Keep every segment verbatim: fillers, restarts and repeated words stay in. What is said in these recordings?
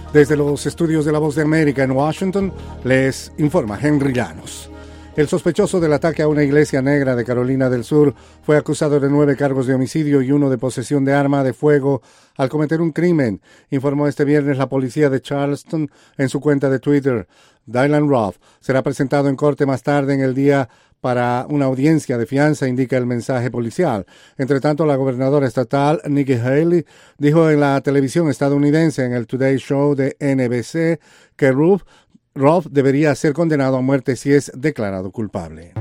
Desde los estudios de La Voz de América en Washington, les informa Henry Llanos. El sospechoso del ataque a una iglesia negra de Carolina del Sur fue acusado de nueve cargos de homicidio y uno de posesión de arma de fuego al cometer un crimen, informó este viernes la policía de Charleston en su cuenta de Twitter. Dylan Roof será presentado en corte más tarde en el día para una audiencia de fianza, indica el mensaje policial. Entre tanto, la gobernadora estatal, Nikki Haley, dijo en la televisión estadounidense en el Today Show de N B C que Roof, Roof debería ser condenado a muerte si es declarado culpable.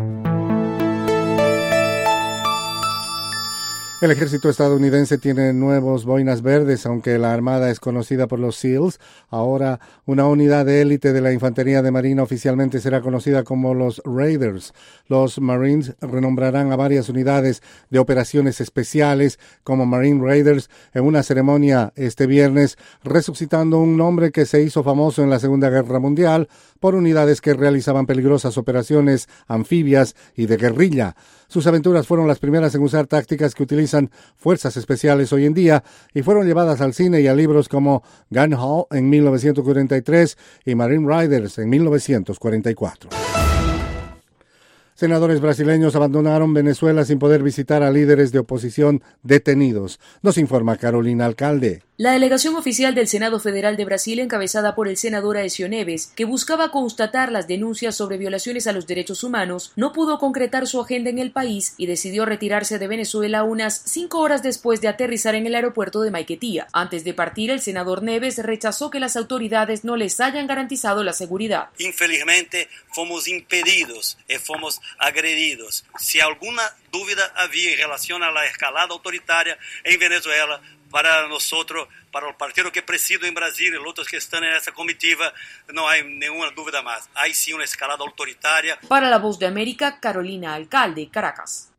El ejército estadounidense tiene nuevos boinas verdes, aunque la armada es conocida por los SEALs. Ahora, una unidad de élite de la infantería de marina oficialmente será conocida como los Raiders. Los Marines renombrarán a varias unidades de operaciones especiales como Marine Raiders en una ceremonia este viernes, resucitando un nombre que se hizo famoso en la Segunda Guerra Mundial por unidades que realizaban peligrosas operaciones anfibias y de guerrilla. Sus aventuras fueron las primeras en usar tácticas que utilizan fuerzas especiales hoy en día y fueron llevadas al cine y a libros como Gun Hall en mil novecientos cuarenta y tres y Marine Raiders en mil novecientos cuarenta y cuatro. Senadores brasileños abandonaron Venezuela sin poder visitar a líderes de oposición detenidos. Nos informa Carolina Alcalde. La delegación oficial del Senado Federal de Brasil, encabezada por el senador Aécio Neves, que buscaba constatar las denuncias sobre violaciones a los derechos humanos, no pudo concretar su agenda en el país y decidió retirarse de Venezuela unas cinco horas después de aterrizar en el aeropuerto de Maiquetía. Antes de partir, el senador Neves rechazó que las autoridades no les hayan garantizado la seguridad. Infelizmente, fomos impedidos y fomos agredidos. Si alguna dúvida había en relación a la escalada autoritaria en Venezuela, para nosotros, para el partido que presido en Brasil y los otros que están en esa comitiva, no hay ninguna duda más. Hay sí una escalada autoritaria. Para La Voz de América, Carolina Alcalde, Caracas.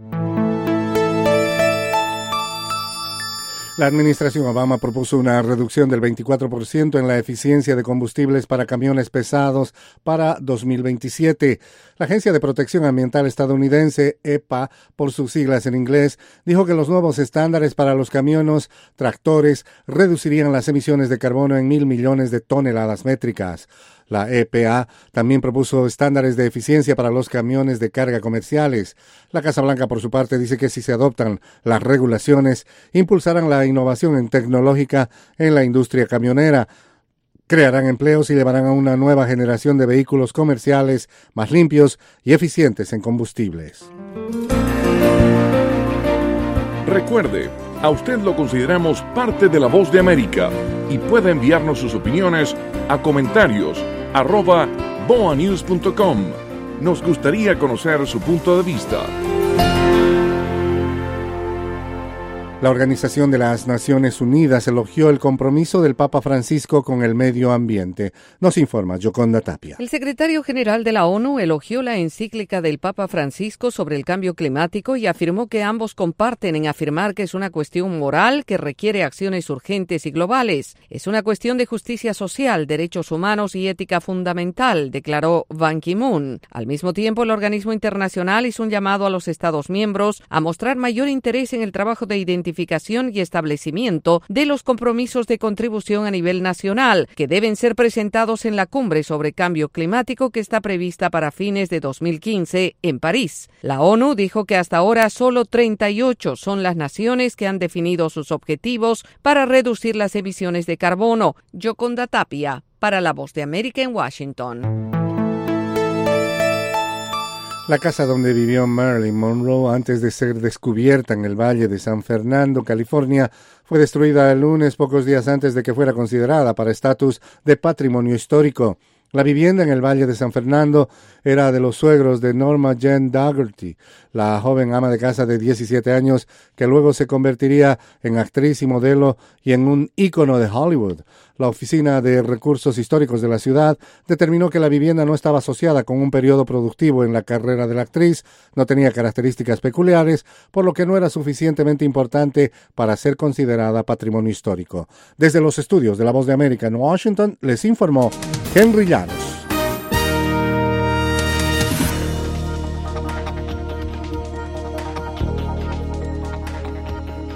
La administración Obama propuso una reducción del veinticuatro por ciento en la eficiencia de combustibles para camiones pesados para dos mil veintisiete. La Agencia de Protección Ambiental estadounidense, E P A, por sus siglas en inglés, dijo que los nuevos estándares para los camiones tractores reducirían las emisiones de carbono en mil millones de toneladas métricas. La E P A también propuso estándares de eficiencia para los camiones de carga comerciales. La Casa Blanca, por su parte, dice que si se adoptan las regulaciones, impulsarán la innovación en tecnológica en la industria camionera, crearán empleos y llevarán a una nueva generación de vehículos comerciales más limpios y eficientes en combustibles. Recuerde, a usted lo consideramos parte de La Voz de América y puede enviarnos sus opiniones a comentarios arroba boa news punto com. Nos gustaría conocer su punto de vista. La Organización de las Naciones Unidas elogió el compromiso del Papa Francisco con el medio ambiente. Nos informa Yoconda Tapia. El secretario general de la ONU elogió la encíclica del Papa Francisco sobre el cambio climático y afirmó que ambos comparten en afirmar que es una cuestión moral que requiere acciones urgentes y globales. Es una cuestión de justicia social, derechos humanos y ética fundamental, declaró Ban Ki-moon. Al mismo tiempo, el organismo internacional hizo un llamado a los Estados miembros a mostrar mayor interés en el trabajo de identificación identificación y establecimiento de los compromisos de contribución a nivel nacional, que deben ser presentados en la cumbre sobre cambio climático que está prevista para fines de dos mil quince en París. La ONU dijo que hasta ahora solo treinta y ocho son las naciones que han definido sus objetivos para reducir las emisiones de carbono. Yoconda Tapia, para La Voz de América en Washington. La casa donde vivió Marilyn Monroe antes de ser descubierta en el Valle de San Fernando, California, fue destruida el lunes, pocos días antes de que fuera considerada para estatus de patrimonio histórico. La vivienda en el Valle de San Fernando era de los suegros de Norma Jean Dougherty, la joven ama de casa de diecisiete años que luego se convertiría en actriz y modelo y en un ícono de Hollywood. La Oficina de Recursos Históricos de la ciudad determinó que la vivienda no estaba asociada con un periodo productivo en la carrera de la actriz, no tenía características peculiares, por lo que no era suficientemente importante para ser considerada patrimonio histórico. Desde los estudios de La Voz de América en Washington, les informó Henry Llanos.